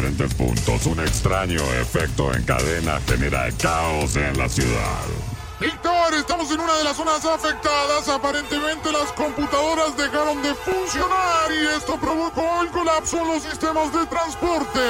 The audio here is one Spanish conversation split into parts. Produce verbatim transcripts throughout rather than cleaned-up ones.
diferentes puntos, un extraño efecto en cadena genera caos en la ciudad. Víctor, estamos en una de las zonas afectadas. Aparentemente las computadoras dejaron de funcionar y esto provocó el colapso en los sistemas de transporte.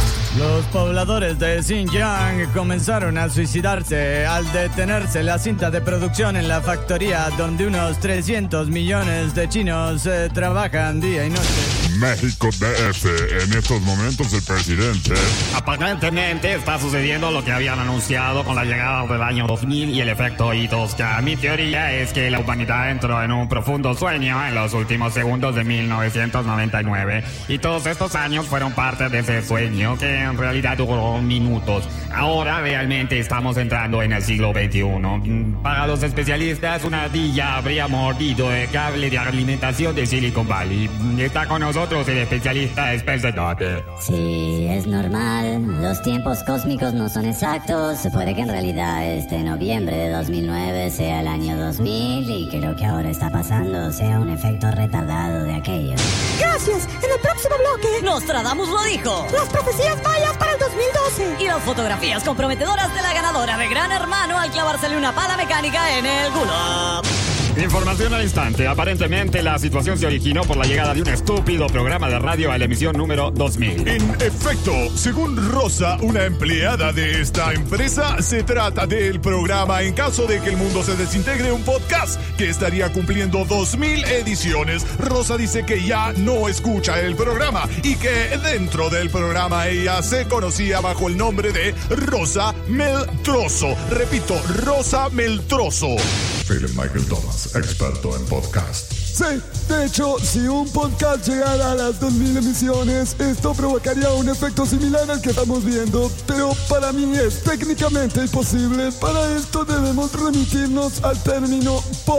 Los pobladores de Xinjiang comenzaron a suicidarse al detenerse la cinta de producción en la factoría donde unos trescientos millones de chinos eh, trabajan día y noche. México D F, en estos momentos el presidente... Aparentemente está sucediendo lo que habían anunciado con la llegada del año dos mil y el efecto Itosca. Mi teoría es que la humanidad entró en un profundo sueño en los últimos segundos de mil novecientos noventa y nueve y todos estos años fueron parte de ese sueño que en realidad duró minutos. Ahora realmente estamos entrando en el siglo veintiuno. Para los especialistas, una ardilla habría mordido el cable de alimentación de Silicon Valley. Está con nosotros el especialista Spencer Dotter. Sí, es normal. Los tiempos cósmicos no son exactos. Puede que en realidad este noviembre de dos mil nueve sea el año dos mil y que lo que ahora está pasando sea un efecto retardado de aquello. Gracias. En el próximo bloque, Nostradamus lo dijo. Las profecías mayas para el dos mil doce. Y las fotografías comprometedoras de la ganadora de Gran Hermano al clavársele una pala mecánica en el culo. Información al instante. Aparentemente la situación se originó por la llegada de un estúpido programa de radio a la emisión número dos mil. En efecto, según Rosa, una empleada de esta empresa, se trata del programa en caso de que el mundo se desintegre, un podcast que estaría cumpliendo dos mil ediciones. Rosa dice que ya no escucha el programa y que dentro del programa ella se conocía bajo el nombre de Rosa Meltroso. Repito, Rosa Meltroso. Philip Michael Thomas, experto en podcast. Sí, de hecho, si un podcast llegara a las dos mil emisiones, esto provocaría un efecto similar al que estamos viendo, pero para mí es técnicamente imposible. Para esto debemos remitirnos al término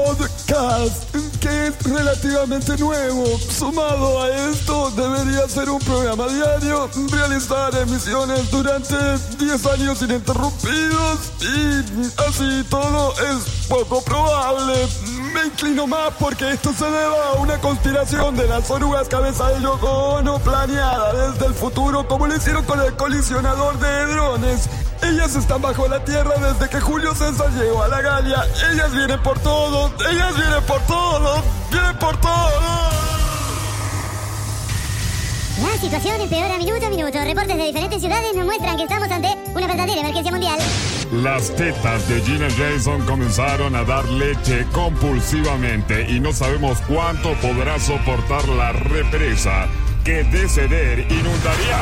podcast, que es relativamente nuevo. Sumado a esto, debería ser un programa diario, realizar emisiones durante diez años ininterrumpidos, y así todo es poco probable. Me inclino más porque esto se deba a una conspiración de las orugas cabeza de Yoko Ono planeada desde el futuro, como lo hicieron con el colisionador de drones. Ellas están bajo la tierra desde que Julio César llegó a la Galia. Ellas vienen por todo, ellas vienen por todo, vienen por todo. La situación empeora minuto a minuto. Reportes de diferentes ciudades nos muestran que estamos ante una verdadera emergencia mundial. Las tetas de Gina Jason comenzaron a dar leche compulsivamente y no sabemos cuánto podrá soportar la represa que de ceder inundaría.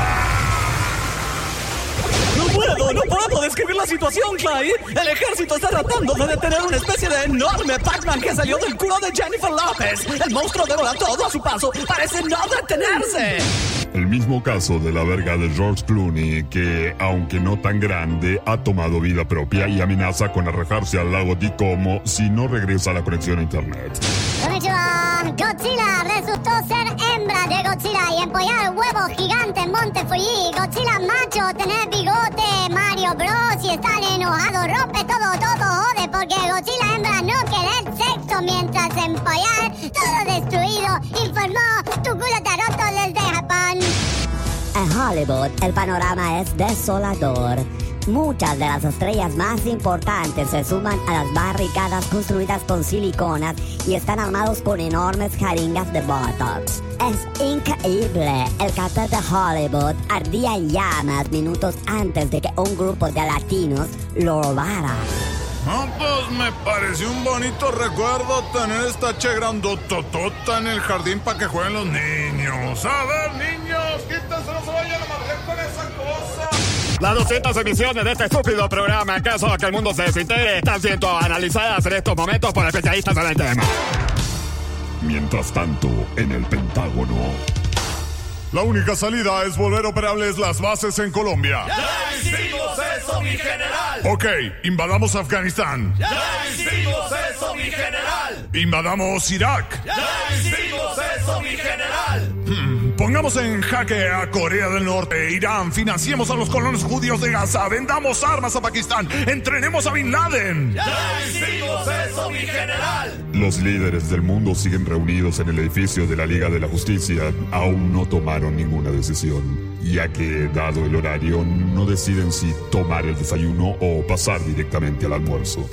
¡No puedo! ¡No puedo describir la situación, Clyde! El ejército está tratando de detener una especie de enorme Pac-Man que salió del culo de Jennifer López. El monstruo devora todo a su paso. Parece no detenerse. El mismo caso de la verga de George Clooney, que, aunque no tan grande, ha tomado vida propia y amenaza con arrojarse al lago Tikomo si no regresa la conexión a internet. Konnichiwa. Godzilla resultó ser hembra de Godzilla y empollar huevos gigantes en Monte Fuji. Godzilla macho, tener bigote, Mario Bros. Y estar enojado, rompe todo, todo, jode, porque Godzilla hembra no querer sexo mientras empollar, todo destruido, informó tu culo taroto desde Japón. En Hollywood, el panorama es desolador. Muchas de las estrellas más importantes se suman a las barricadas construidas con siliconas y están armados con enormes jeringas de Botox. Es increíble. El cartel de Hollywood ardía en llamas minutos antes de que un grupo de latinos lo robara. Ah, pues me pareció un bonito recuerdo tener esta che grandototota en el jardín para que jueguen los niños. A ver, niños, quítense, no se vayan a madrear con esa cosa. Las doscientas emisiones de este estúpido programa, en caso de que el mundo se desintegre, están siendo analizadas en estos momentos por especialistas en el tema. Mientras tanto, en el Pentágono... La única salida es volver operables las bases en Colombia. ¡Ya hicimos eso, mi general! Ok, invadamos Afganistán. ¡Ya hicimos eso, mi general! Invadamos Irak. ¡Ya hicimos eso, mi general! Hmm, pongamos en jaque a Corea del Norte, Irán, financiemos a los colonos judíos de Gaza, vendamos armas a Pakistán, entrenemos a Bin Laden. ¡Ya hicimos eso, mi general! Los líderes del mundo siguen reunidos en el edificio de la Liga de la Justicia. Aún no tomaron ninguna decisión. ya que, dado el horario, no deciden si tomar el desayuno o pasar directamente al almuerzo.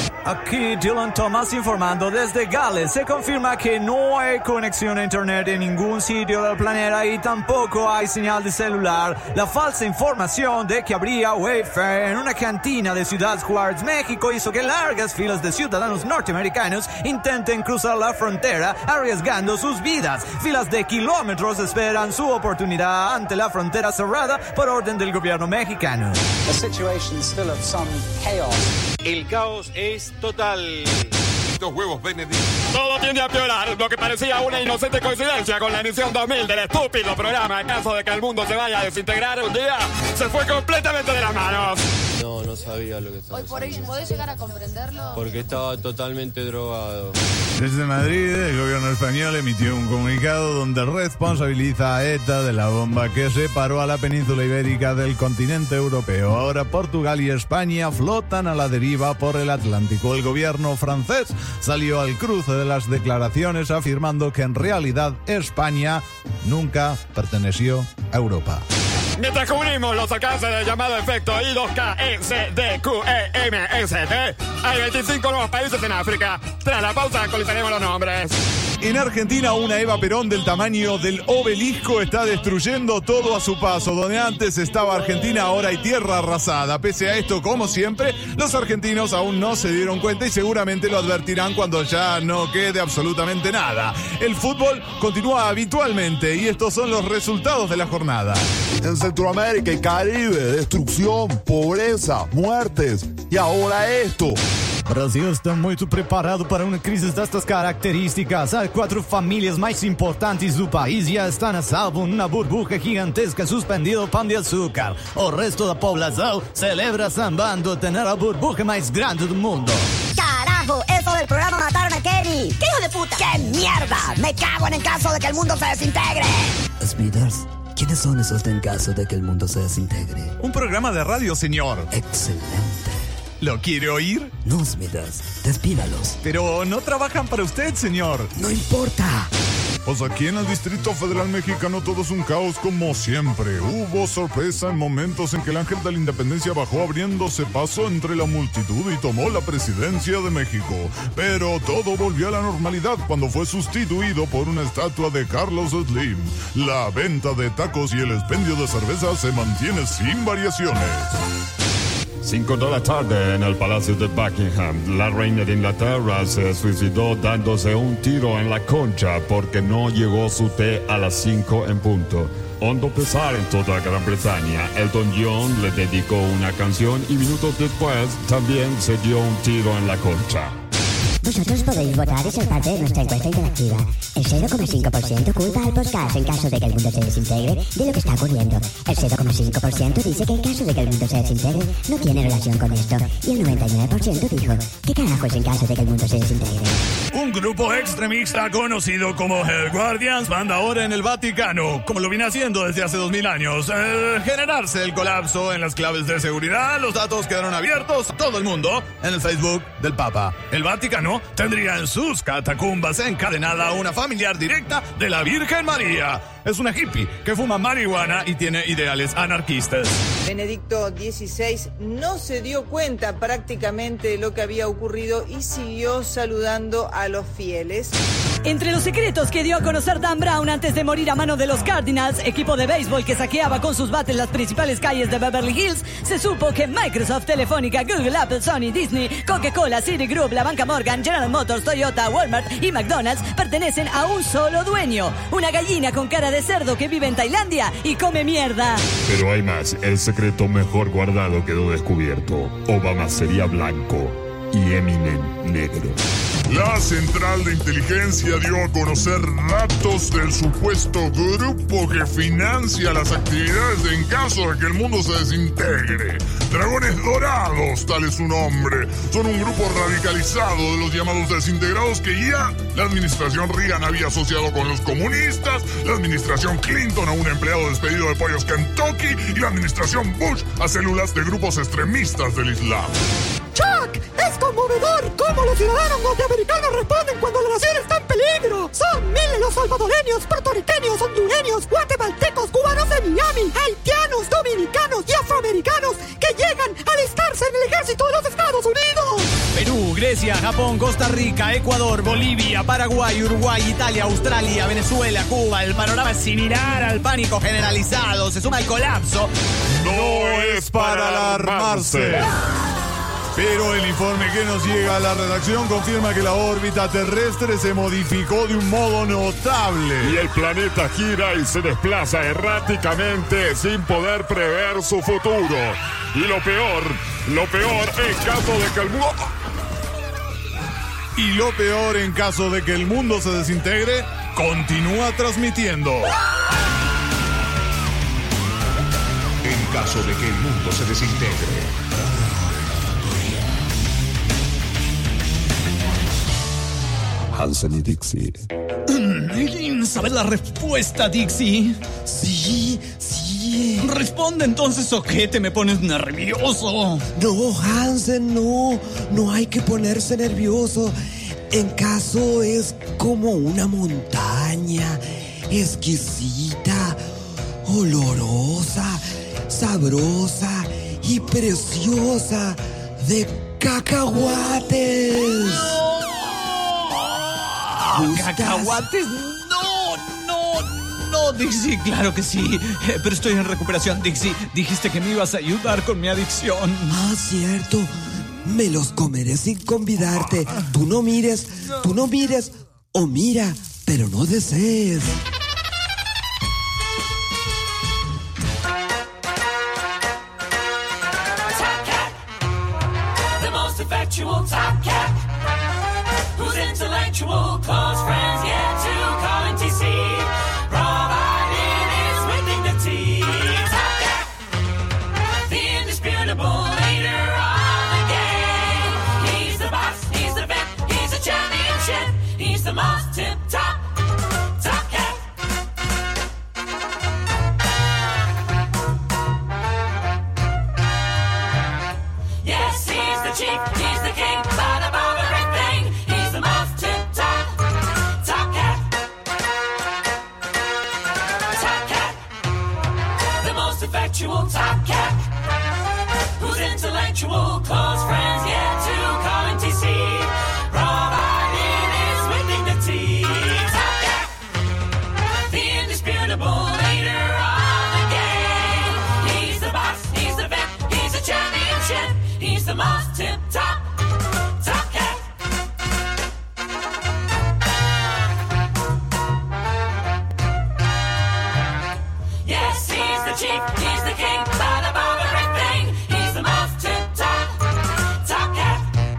Aquí Dylan Thomas informando desde Gales. Se confirma que no hay conexión a internet en ningún sitio del planeta y tampoco hay señal de celular. La falsa información de que habría wifi en una cantina de Ciudad Juárez, México, hizo que largas filas de ciudadanos norteamericanos intenten cruzar la frontera arriesgando sus vidas. Filas de kilómetros esperan su oportunidad ante la frontera cerrada por orden del gobierno mexicano. The situation is still of some chaos. El caos es total. Estos huevos Benedict. Todo tiende a empeorar, lo que parecía una inocente coincidencia con la emisión dos mil del estúpido programa en caso de que el mundo se vaya a desintegrar un día, se fue completamente de las manos. No, no sabía lo que estaba Hoy por hoy, ¿podés llegar a comprenderlo? Porque estaba totalmente drogado. Desde Madrid, el gobierno español emitió un comunicado donde responsabiliza a ETA de la bomba que separó a la península ibérica del continente europeo. Ahora Portugal y España flotan a la deriva por el Atlántico. El gobierno francés salió al cruce de las declaraciones afirmando que en realidad España nunca perteneció a Europa. Mientras cubrimos los alcances del llamado efecto I dos K E C D Q E M S T, hay veinticinco nuevos países en África. Tras la pausa actualizaremos los nombres. En Argentina, una Eva Perón del tamaño del obelisco está destruyendo todo a su paso. Donde antes estaba Argentina, ahora hay tierra arrasada. Pese a esto, como siempre, los argentinos aún no se dieron cuenta y seguramente lo advertirán cuando ya no quede absolutamente nada. El fútbol continúa habitualmente y estos son los resultados de la jornada. En Centroamérica y Caribe, destrucción, pobreza, muertes y ahora esto. Brasil está muito preparado para uma crise destas características. As quatro famílias mais importantes do país já estão a salvo numa burbuja gigantesca suspendido pão de açúcar. O resto da população celebra sambando tener a burbuja mais grande do mundo. ¡Carajo! ¡Eso del programa mataron a Kenny! ¡Qué hijo de puta! ¡Qué mierda! ¡Me cago en el caso de que el mundo se desintegre! Smithers, ¿quiénes son esos de en caso de que el mundo se desintegre? Un programa de radio, señor. Excelente. ¿Lo quiere oír? No, Smithers, despídalos. Pero no trabajan para usted, señor. No importa. Pues aquí en el Distrito Federal Mexicano todo es un caos como siempre. Hubo sorpresa en momentos en que el ángel de la independencia bajó abriéndose paso entre la multitud y tomó la presidencia de México. Pero todo volvió a la normalidad cuando fue sustituido por una estatua de Carlos Slim. La venta de tacos y el expendio de cerveza se mantiene sin variaciones. Cinco de la tarde en el Palacio de Buckingham, la reina de Inglaterra se suicidó dándose un tiro en la concha porque no llegó su té a las cinco en punto. Hondo pesar en toda Gran Bretaña, Elton John le dedicó una canción y minutos después también se dio un tiro en la concha. Vosotros podéis votar y ser parte de nuestra encuesta interactiva. El cero coma cinco por ciento culpa al podcast en caso de que el mundo se desintegre de lo que está ocurriendo. El cero coma cinco por ciento dice que en caso de que el mundo se desintegre no tiene relación con esto. Y el noventa y nueve por ciento dijo, ¿qué carajo es en caso de que el mundo se desintegre? Un grupo extremista conocido como Hell Guardians manda ahora en el Vaticano, como lo viene haciendo desde hace dos mil años, eh, generarse el colapso en las claves de seguridad. Los datos quedaron abiertos a todo el mundo en el Facebook del Papa. El Vaticano tendría en sus catacumbas encadenada a una familiar directa de la Virgen María. Es una hippie que fuma marihuana y tiene ideales anarquistas. Benedicto dieciséis no se dio cuenta prácticamente de lo que había ocurrido y siguió saludando a los fieles. Entre los secretos que dio a conocer Dan Brown antes de morir a manos de los Cardinals, equipo de béisbol que saqueaba con sus bates las principales calles de Beverly Hills, se supo que Microsoft, Telefónica, Google, Apple, Sony, Disney, Coca-Cola, Citigroup, la banca Morgan, General Motors, Toyota, Walmart y McDonald's pertenecen a un solo dueño. Una gallina con cara de cerdo que vive en Tailandia y come mierda. Pero hay más, el secreto mejor guardado quedó descubierto. Obama sería blanco y Eminem negro. La Central de Inteligencia dio a conocer datos del supuesto grupo que financia las actividades en caso de que el mundo se desintegre. Dragones Dorados, tal es su nombre. Son un grupo radicalizado de los llamados desintegrados que ya la administración Reagan había asociado con los comunistas, la administración Clinton a un empleado despedido de Pollos Kentucky y la administración Bush a células de grupos extremistas del Islam. ¡Chuck! ¡Es conmovedor cómo los ciudadanos norteamericanos responden cuando la nación está en peligro. Son miles los salvadoreños, puertorriqueños, hondureños, guatemaltecos, cubanos de Miami, haitianos, dominicanos y afroamericanos que llegan a alistarse en el ejército de los Estados Unidos. Perú, Grecia, Japón, Costa Rica, Ecuador, Bolivia, Paraguay, Uruguay, Italia, Australia, Venezuela, Cuba. El panorama es similar al pánico generalizado. Se suma el colapso. No es para alarmarse. Pero el informe que nos llega a la redacción confirma que la órbita terrestre se modificó de un modo notable. Y el planeta gira y se desplaza erráticamente sin poder prever su futuro. Y lo peor, lo peor en caso de que el mundo... Y lo peor en caso de que el mundo se desintegre, continúa transmitiendo. En caso de que el mundo se desintegre. Hansen y Dixie. ¿Sabes la respuesta, Dixie? Sí, sí. Responde entonces, ¿o qué? Te me pones nervioso. No, Hansen, no. No hay que ponerse nervioso. En caso es como una montaña, exquisita, olorosa, sabrosa y preciosa de cacahuates. ¿Cacahuates? No, no, no, Dixie, claro que sí. Eh, pero estoy en recuperación, Dixie. Dijiste que me ibas a ayudar con mi adicción. Ah, cierto. Me los comeré sin convidarte. Tú no mires, tú no mires. O mira, pero no desees. Top Cat, the most effectual Top Cat. Who's intellectual, close friends, yet to call in T C. Providing is with dignity. Top Cat, the indisputable leader of the game. He's the boss, he's the vet, he's a championship. He's the most tip-top Top Cat. Yes, he's the chief, he's the king, bada above everything. He's the most tip-top Top Cat. Top Cat, the most effectual Top Cat. Who's intellectual, close friends, yet to call him T C. Providing is with dignity. Top Cat, the indisputable leader of the game. He's the boss, he's the vet, he's a championship. He's the most tip-top Top Cat. Yes, he's the chief, he's the king, bada above everything. He's the most tip-top Top Cat.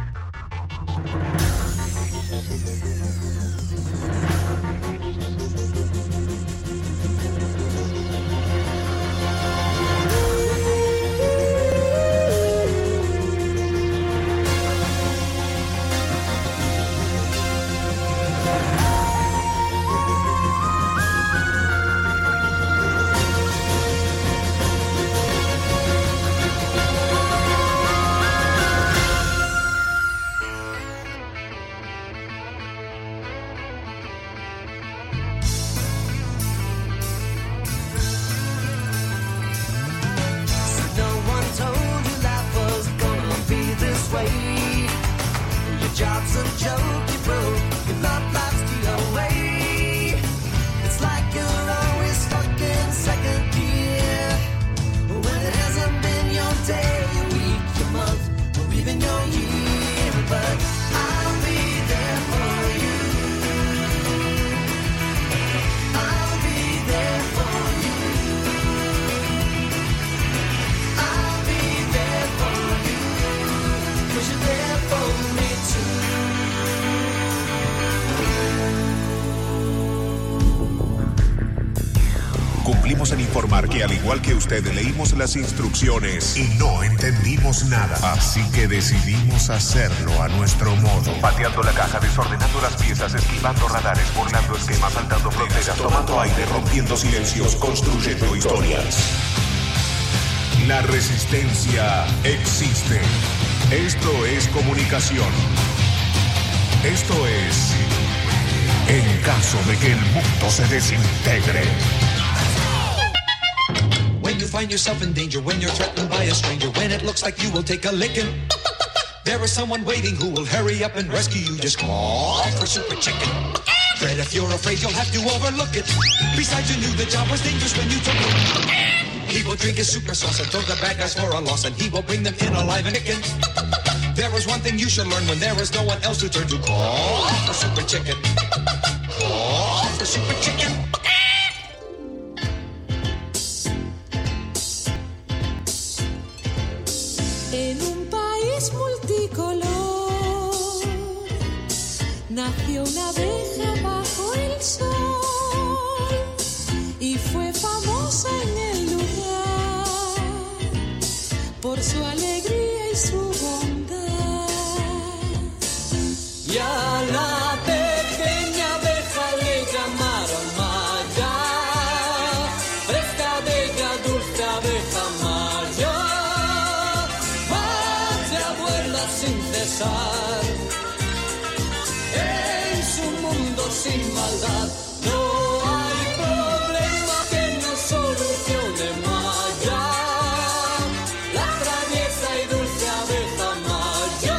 No one told you life was gonna be this way. Your job's a joke, you broke. Your love life's the away. It's like you're always stuck in second gear. When it hasn't been your day, your week, your month, or even your year. But I'll be there for you. I'll be there for you. I'll be there for you, 'cause you're there for me Cumplimos en informar que al igual que usted leímos las instrucciones y no entendimos nada. Así que decidimos hacerlo a nuestro modo. Pateando la caja, desordenando las piezas, esquivando radares, burlando esquemas, saltando fronteras, tomando aire, rompiendo silencios, construyendo historias. La resistencia existe. Esto es comunicación. Esto es en caso de que el mundo se desintegre. When you find yourself in danger, when you're threatened by a stranger, when it looks like you will take a licking, there is someone waiting who will hurry up and rescue you. Just call for Super Chicken. Fred, if you're afraid, you'll have to overlook it. Besides, you knew the job was dangerous when you took it. He will drink his super sauce and throw the bad guys for a loss, and he will bring them in alive and kicking. There is one thing you should learn when there is no one else to turn to. Call for Super Chicken. Call for Super Chicken. En un país multicolor nació una abeja bajo el sol y fue famosa en el lugar por su alegría y su bondad. Y a la pequeña abeja le llamaron Maya, fresca, bella, dulce abeja Maya. Maya vuela sin cesar, en su mundo sin maldad. No hay problema que no solucione Maya, la traviesa y dulce abeja Maya.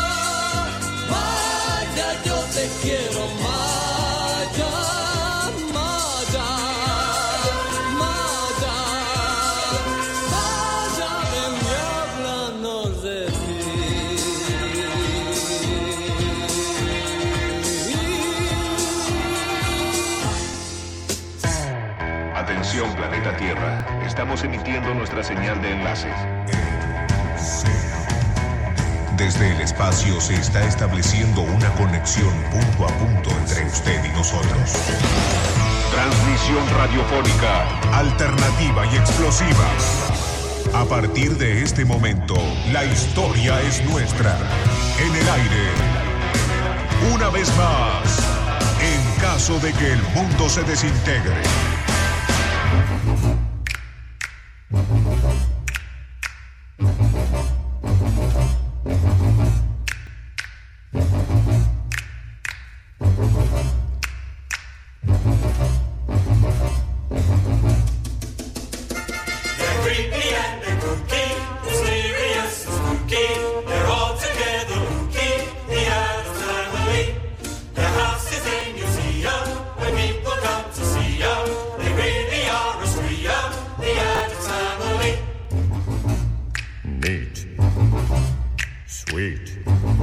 Maya, yo te quiero Maya, Maya, Maya. Maya, ven y háblanos de Atención, planeta Tierra. Estamos emitiendo nuestra señal de enlace. Desde el espacio se está estableciendo una conexión punto a punto entre usted y nosotros. Transmisión radiofónica, alternativa y explosiva. A partir de este momento, la historia es nuestra. En el aire. Una vez más, en caso de que el mundo se desintegre. They're creepy and they're kooky, mysterious and spooky. They're all together kooky, the Addams Family. Their house is a museum where people come to see 'em. They really are a spree 'em, the Addams Family. Neat. Sweet.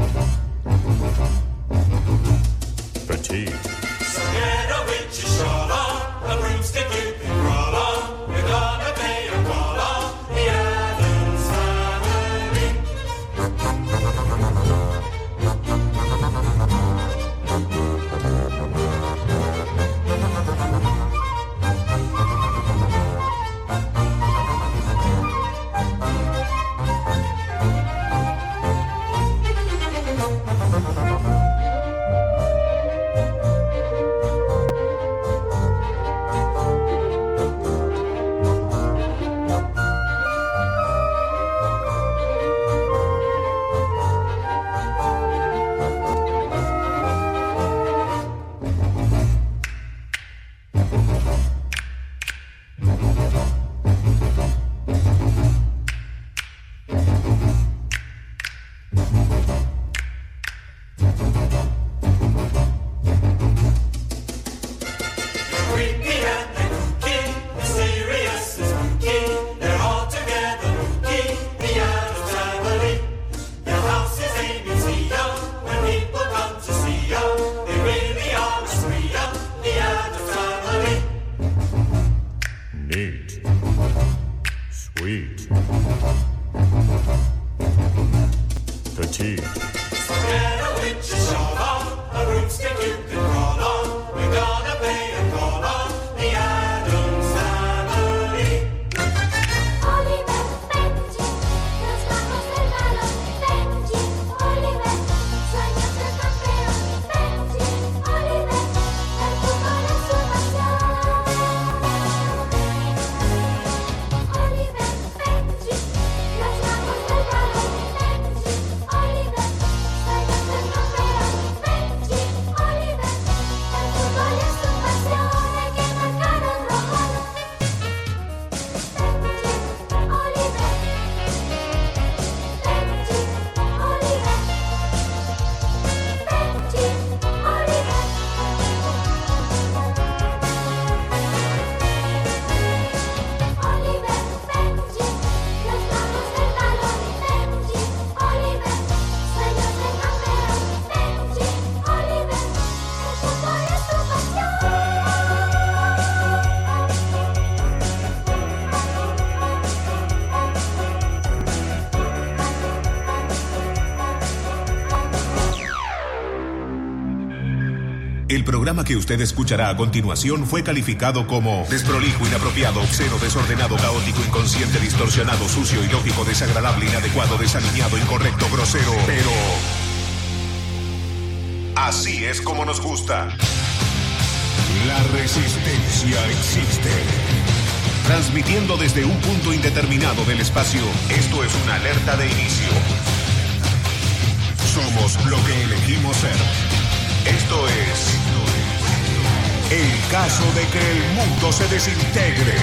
Petite. So get a witch's shawl on, a broomstick you can crawl on. We're gonna pay a call on the Addams Family. Creepy and they're kooky, mysterious and spooky. They're all together kooky, the Addams Family. Their house is a museum when people come to see 'em. They really are a spree 'em, the Addams Family. Neat. Sweet. Petite. So get a witch's shawl on, a broomstick you can crawl on. We're gonna pay a call on the Addams Family. Oliver, Benji, los bajos del balón. Benji, Oliver, sueños de campeón. Benji, Oliver, el fútbol es su pasión. Oliver, Benji, los bajos del balón. Benji, El programa que usted escuchará a continuación fue calificado como desprolijo, inapropiado, obsceno, desordenado, caótico, inconsciente, distorsionado, sucio, ilógico, desagradable, inadecuado, desalineado, incorrecto, grosero, pero... así es como nos gusta. La resistencia existe. Transmitiendo desde un punto indeterminado del espacio, esto es una alerta de inicio. Somos lo que elegimos ser. Esto es el caso de que el mundo se desintegre.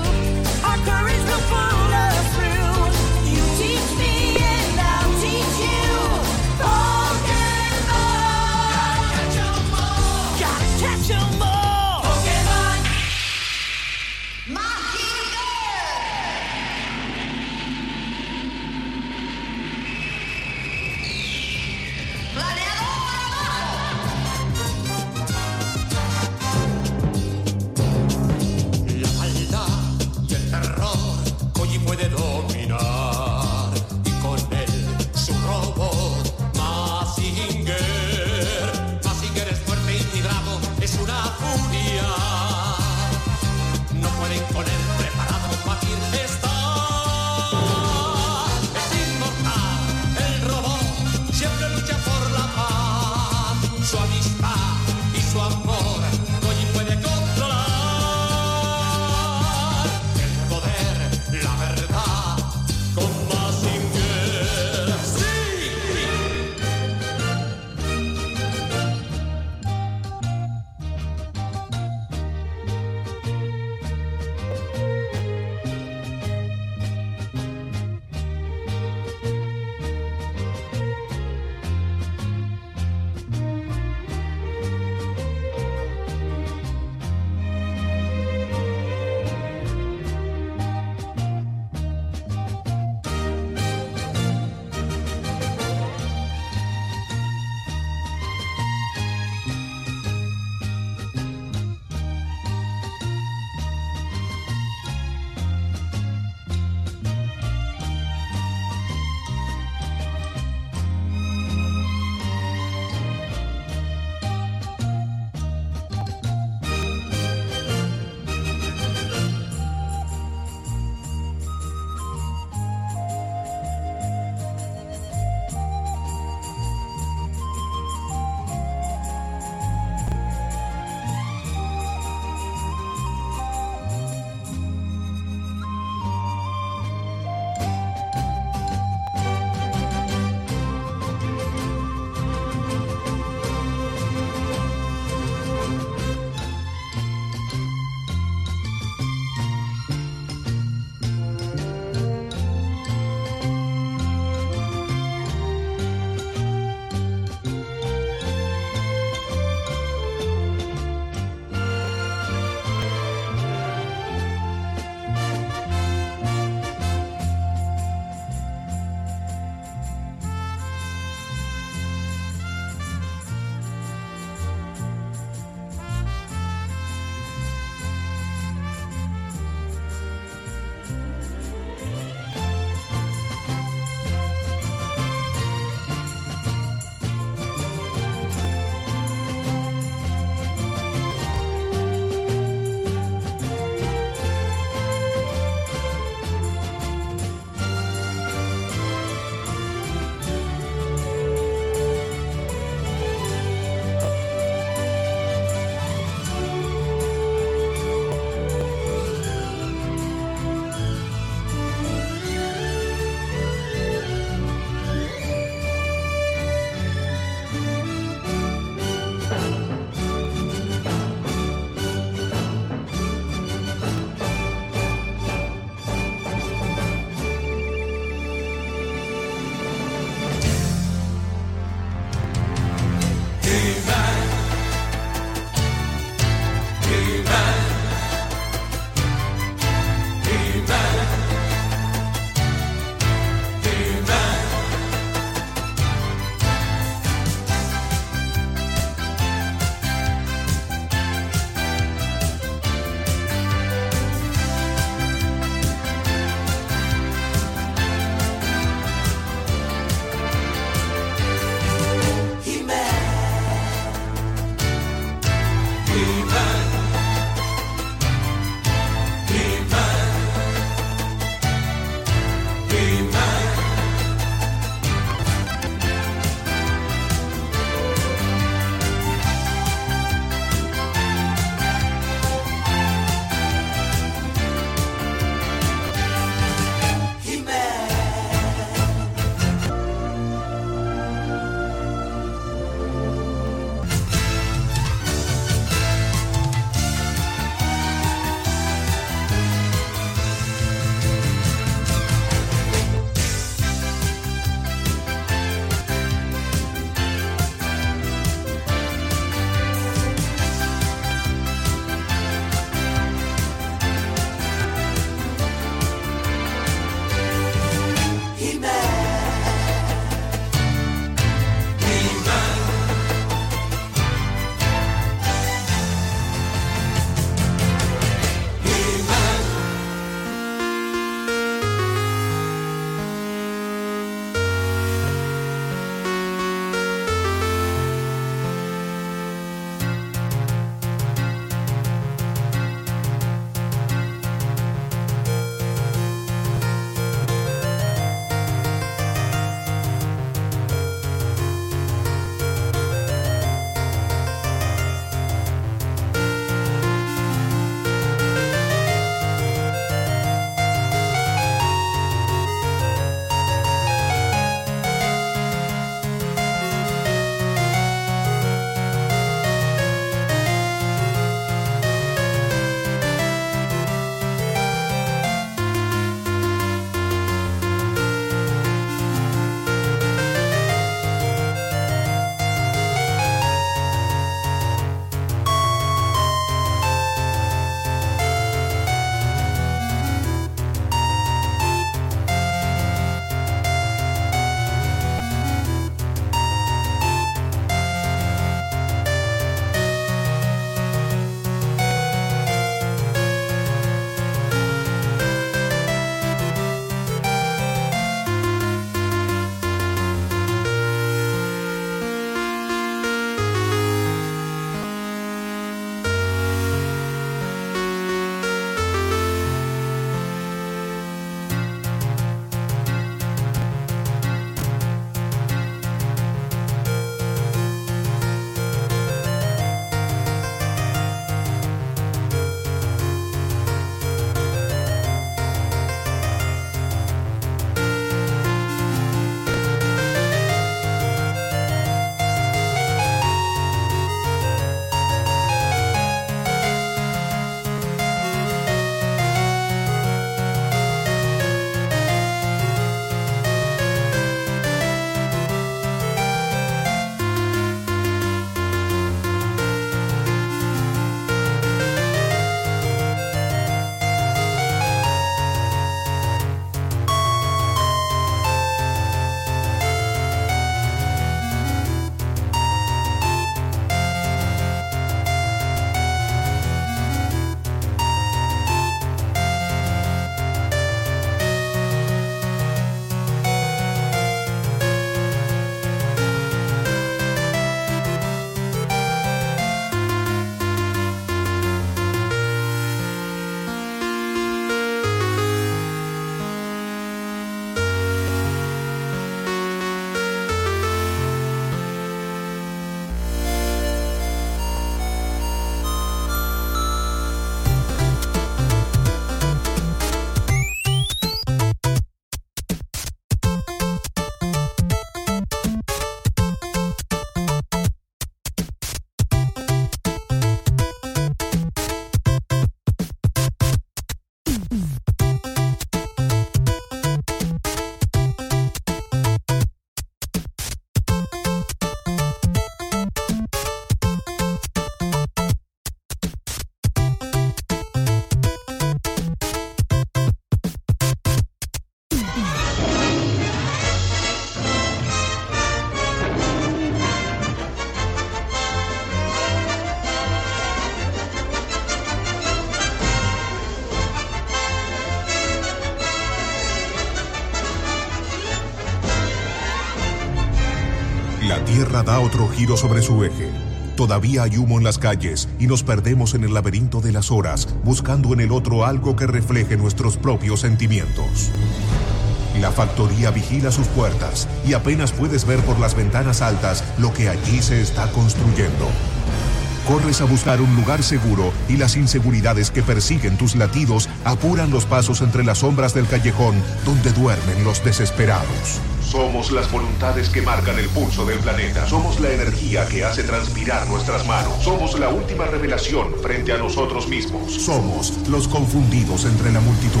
Tierra da otro giro sobre su eje. Todavía hay humo en las calles y nos perdemos en el laberinto de las horas, buscando en el otro algo que refleje nuestros propios sentimientos. La factoría vigila sus puertas y apenas puedes ver por las ventanas altas lo que allí se está construyendo. Corres a buscar un lugar seguro y las inseguridades que persiguen tus latidos apuran los pasos entre las sombras del callejón donde duermen los desesperados. Somos las voluntades que marcan el pulso del planeta. Somos la energía que hace transpirar nuestras manos. Somos la última revelación frente a nosotros mismos. Somos los confundidos entre la multitud.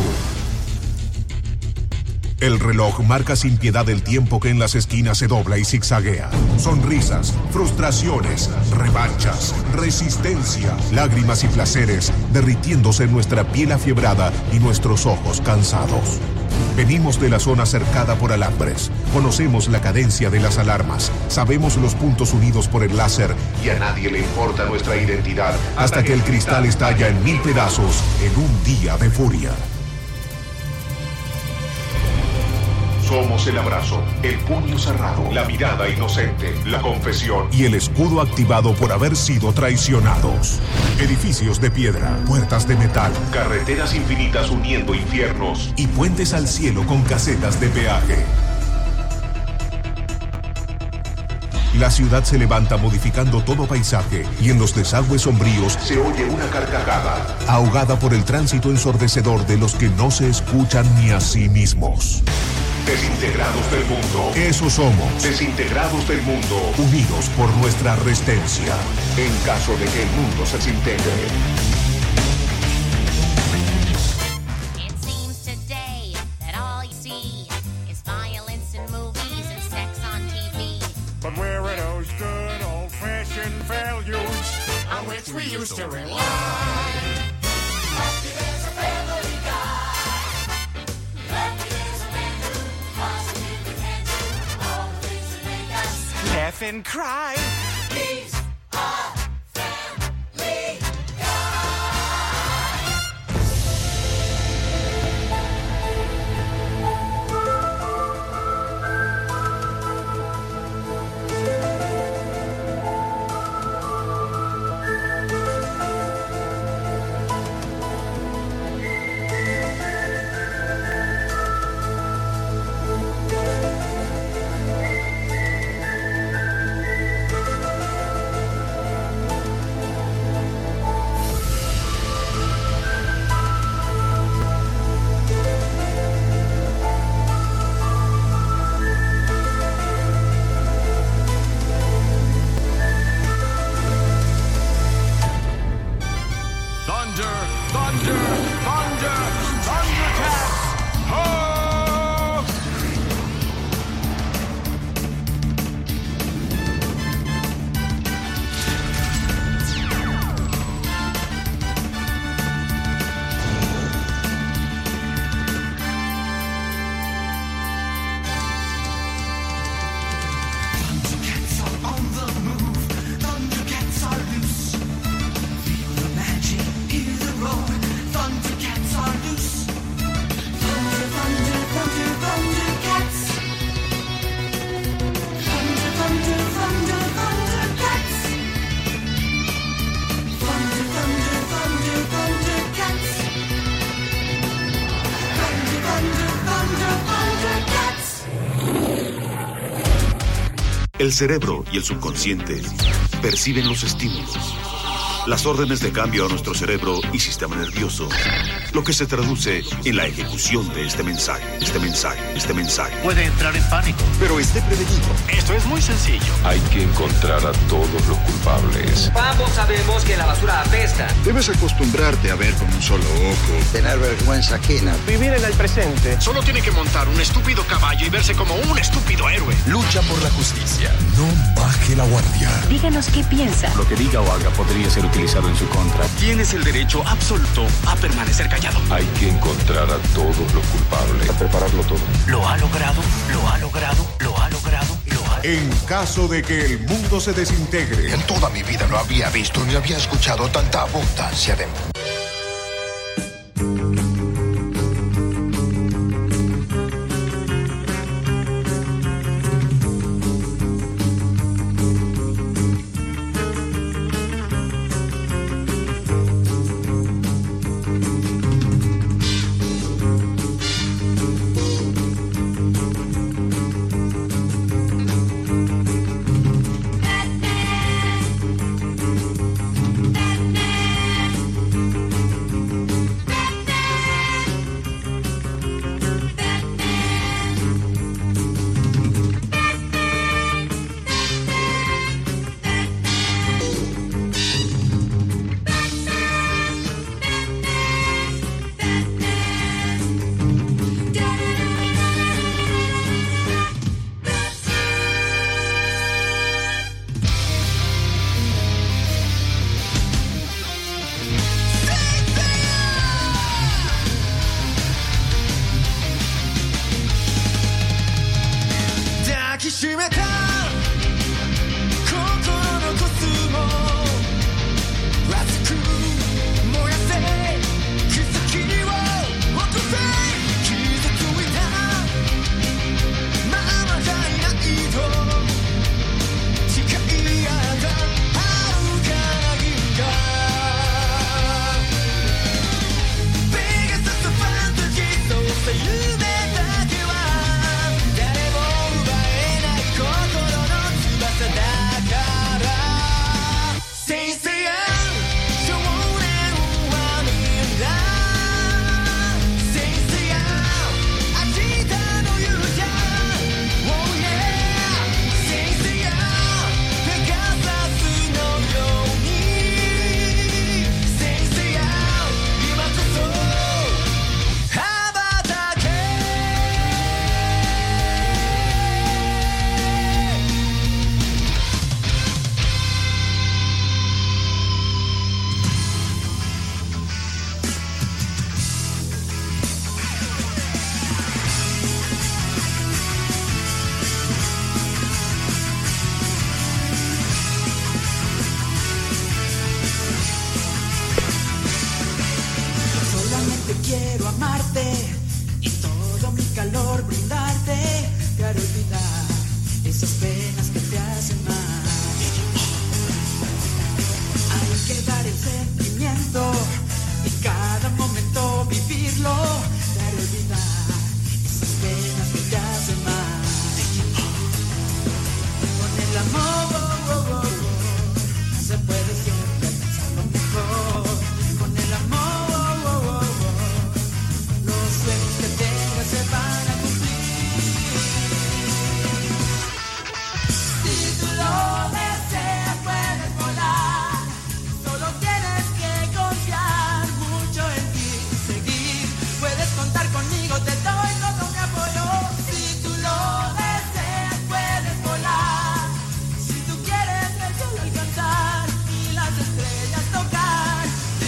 El reloj marca sin piedad el tiempo que en las esquinas se dobla y zigzaguea. Sonrisas, frustraciones, revanchas, resistencia, lágrimas y placeres derritiéndose en nuestra piel afiebrada y nuestros ojos cansados. Venimos de la zona cercada por alambres. Conocemos la cadencia de las alarmas. Sabemos los puntos unidos por el láser y a nadie le importa nuestra identidad hasta que el cristal estalla en mil pedazos en un día de furia. Somos el abrazo, el puño cerrado, la mirada inocente, la confesión y el escudo activado por haber sido traicionados. Edificios de piedra, puertas de metal, carreteras infinitas uniendo infiernos y puentes al cielo con casetas de peaje. La ciudad se levanta modificando todo paisaje y en los desagües sombríos se oye una carcajada, ahogada por el tránsito ensordecedor de los que no se escuchan ni a sí mismos. Desintegrados del mundo. Eso somos. Desintegrados del mundo. Unidos por nuestra resistencia. En caso de que el mundo se desintegre. It seems today that all you see is violence in movies and sex on T V. But where are those good old-fashioned values on which we used to rely? Laugh and cry. These are Family El cerebro y el subconsciente perciben los estímulos, las órdenes de cambio a nuestro cerebro y sistema nervioso, lo que se traduce en la ejecución de este mensaje, este mensaje, este mensaje. Puede entrar en pánico, pero esté prevenido. Esto es muy sencillo. Hay que encontrar a todos los culpables. Ambos sabemos que la basura apesta. Debes acostumbrarte a ver con un solo ojo. Tener vergüenza ajena. Vivir en el presente. Solo tiene que montar un estúpido caballo y verse como un estúpido héroe. Lucha por la justicia. No baje la guardia. Díganos qué piensa. Lo que diga o haga podría ser utilizado en su contra. Tienes el derecho absoluto a permanecer callado. Hay que encontrar a todos los culpables. A prepararlo todo. Lo ha logrado, lo ha logrado, lo ha logrado, lo ha... En caso de que el mundo se desintegre. En toda mi vida no había visto ni había escuchado tanta abundancia de... quiero amarte y todo mi calor brindarte. Te haré olvidar esas penas que te hacen mal. Hay que dar el sentimiento y cada momento vivirlo. Te haré olvidar esas penas que te hacen mal. Con el amor se puede siempre pensar lo mejor. Con el amor los sueños que tengas se van a cumplir. Si tú lo deseas puedes volar. Solo tienes que confiar mucho en ti y seguir. Puedes contar conmigo, te doy todo mi apoyo. Si tú lo deseas puedes volar. Si tú quieres el cielo alcanzar y las estrellas tocar.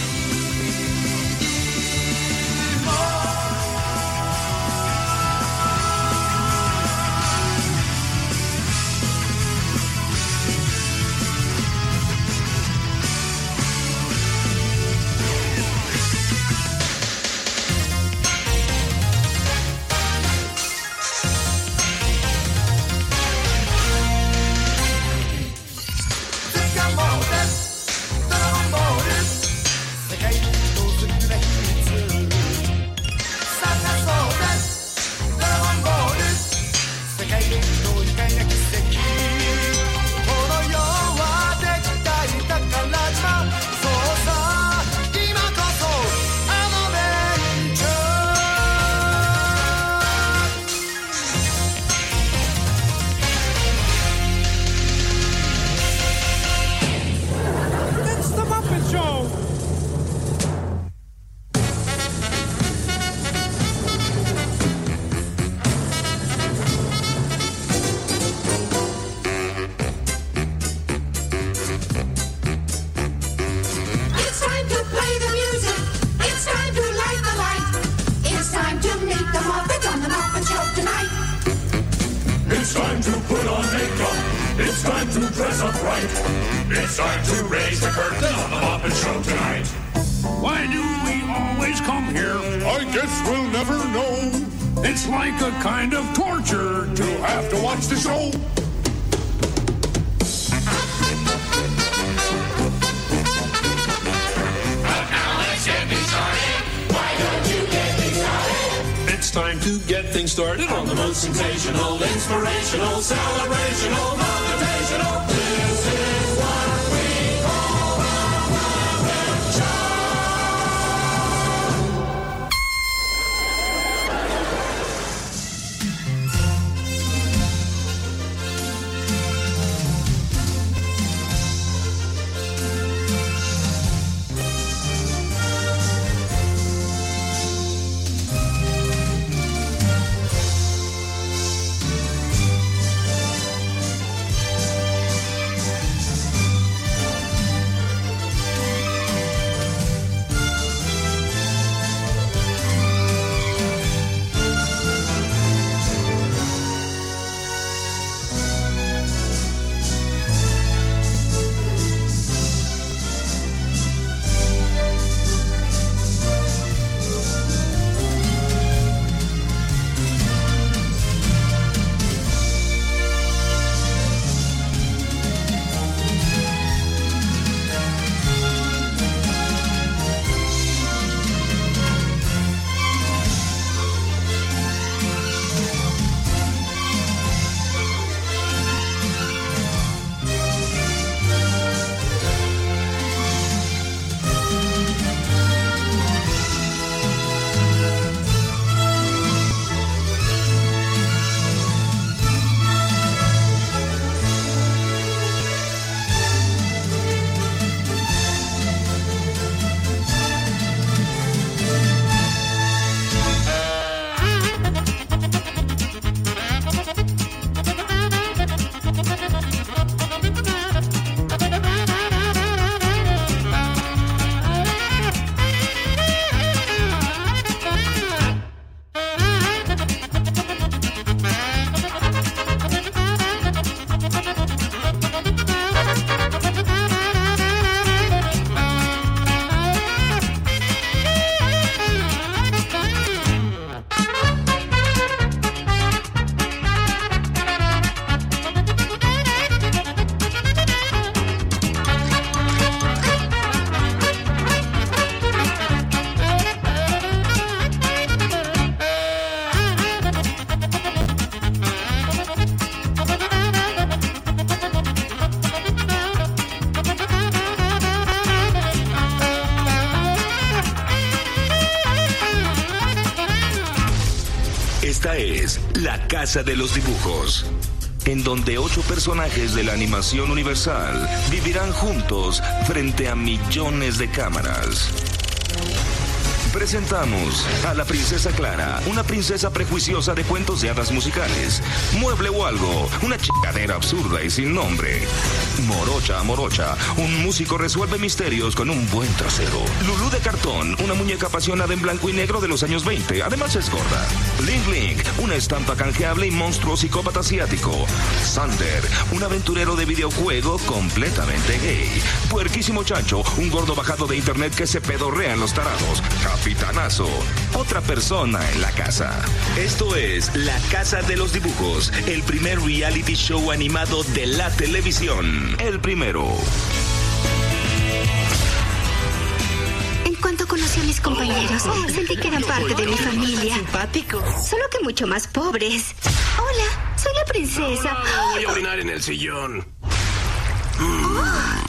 It's time to play the music. It's time to light the light. It's time to meet the Muppets on the Muppet Show tonight. It's time to put on makeup. It's time to dress up right. It's time to raise the curtain on the Muppet Show tonight. Why do we always come here? I guess we'll never know. It's like a kind of torture to have to watch the show. But now let's get things started. Why don't you get things started? It's time to get things started on the most sensational, inspirational, celebrational, motivational. This is what we call the Muppet Show. Esta es La Casa de los Dibujos, en donde ocho personajes de la animación universal vivirán juntos frente a millones de cámaras. Presentamos a la princesa Clara, una princesa prejuiciosa de cuentos de hadas musicales. Mueble o algo, una chingadera absurda y sin nombre. Morocha Morocha, un músico resuelve misterios con un buen trasero. Lulú de cartón, una muñeca apasionada en blanco y negro de los años veinte, además es gorda. Link Link, una estampa canjeable y monstruo psicópata asiático. Sander, un aventurero de videojuego completamente gay. Puerquísimo Chancho, un gordo bajado de internet que se pedorrea en los tarados. Capitanazo, otra persona en la casa. Esto es La Casa de los Dibujos, el primer reality show animado de la televisión. El primero. En cuanto conocí a mis compañeros, sentí que eran parte de mi familia. Simpático. Solo que mucho más pobres. Hola, soy la princesa. No, voy a orinar en el sillón. Mm. Oh.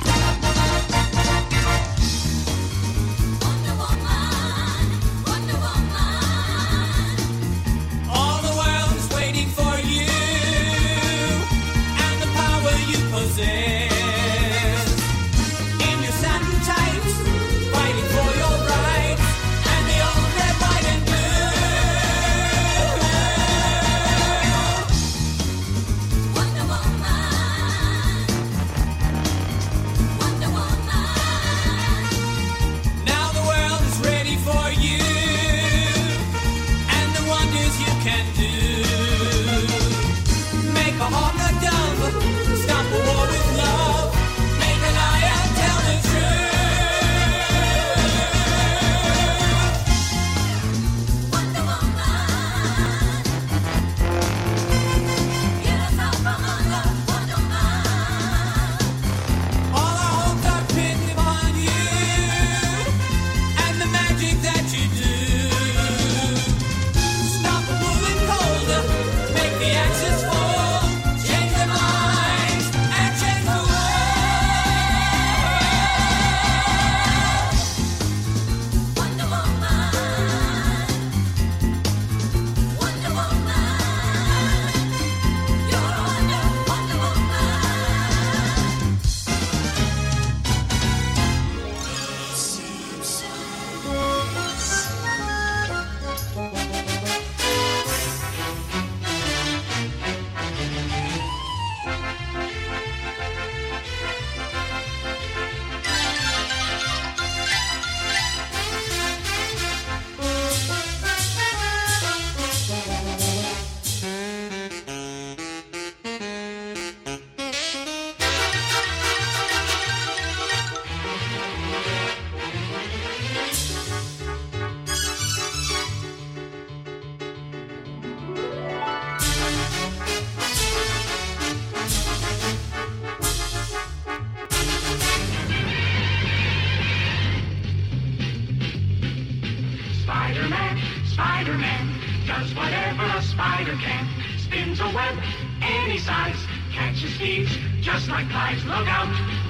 Spider-Man, Spider-Man, does whatever a spider can. Spins a web any size, catches thieves just like flies. Look out,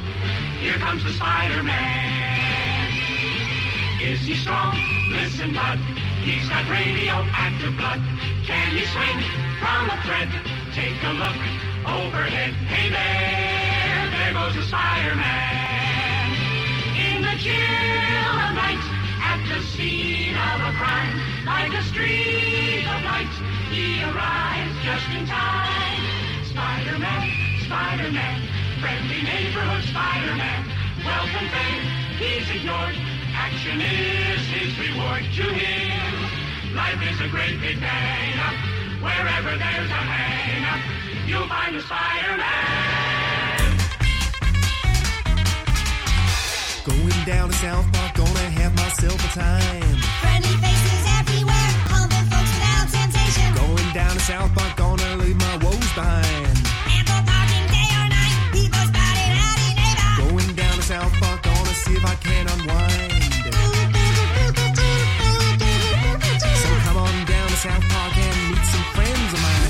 here comes the Spider-Man. Is he strong? Listen, bud, he's got radioactive blood. Can he swing from a thread? Take a look overhead. Hey there, there goes the Spider-Man. In the chill of night, at the scene of a crime, like a streak of light, he arrives just in time. Spider-Man, Spider-Man, friendly neighborhood Spider-Man, welcome fame, he's ignored, action is his reward to him. Life is a great big hang-up, wherever there's a hang-up, you'll find a Spider-Man. Going down to South Park, gonna have myself a time. Friendly faces everywhere, all the folks without sensation. Going down to South Park, gonna leave my woes behind. Ample parking day or night, people spouting howdy neighbor. Going down to South Park, gonna see if I can unwind. So come on down to South Park and meet some friends of mine.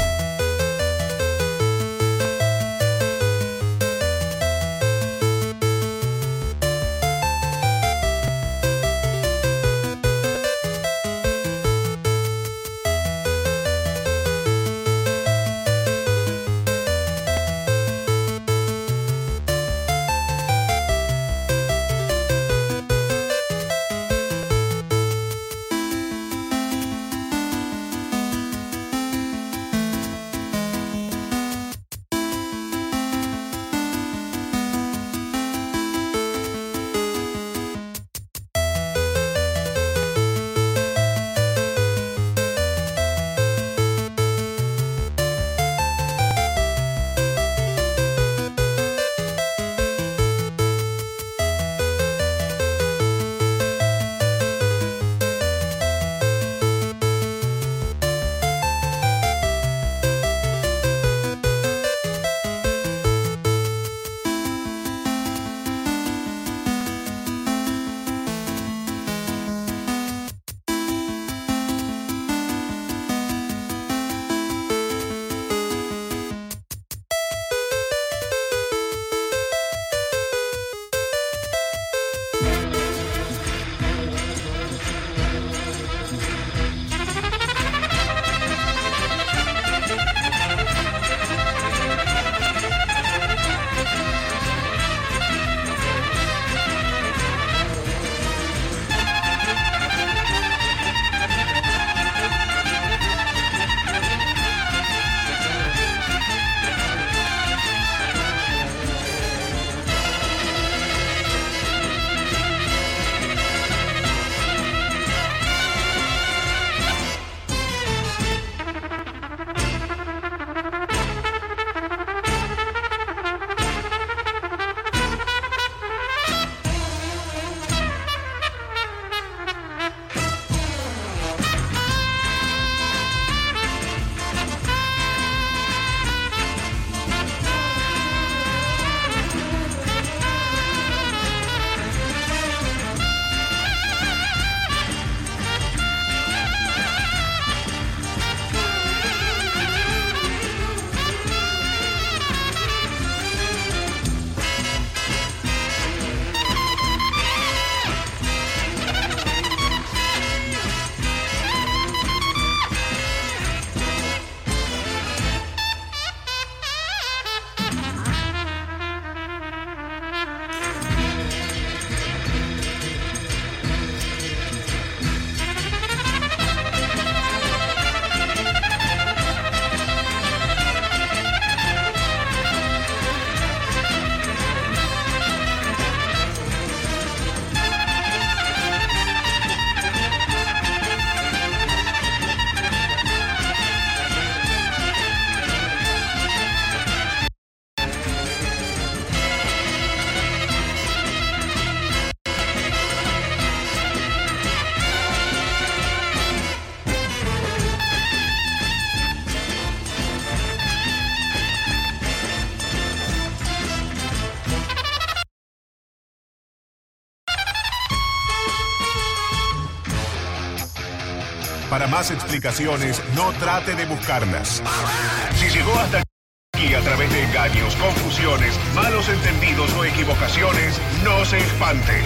Para más explicaciones, no trate de buscarlas. Si llegó hasta aquí a través de engaños, confusiones, malos entendidos o equivocaciones, no se espante.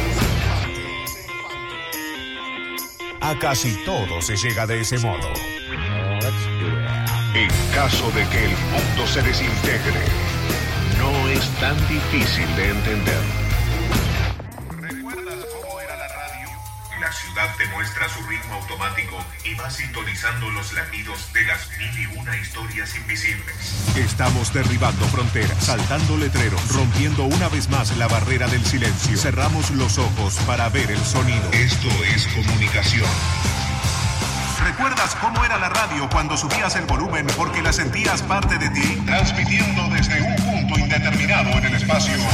A casi todo se llega de ese modo. En caso de que el mundo se desintegre, no es tan difícil de entender. ¿Recuerdas cómo era la radio? La ciudad te muestra su ritmo automático y va sintonizando los latidos de las mil y una historias invisibles. Estamos derribando fronteras, saltando letreros, rompiendo una vez más la barrera del silencio. Cerramos los ojos para ver el sonido. Esto es comunicación. ¿Recuerdas cómo era la radio cuando subías el volumen porque la sentías parte de ti? Transmitiendo desde un punto indeterminado en el espacio.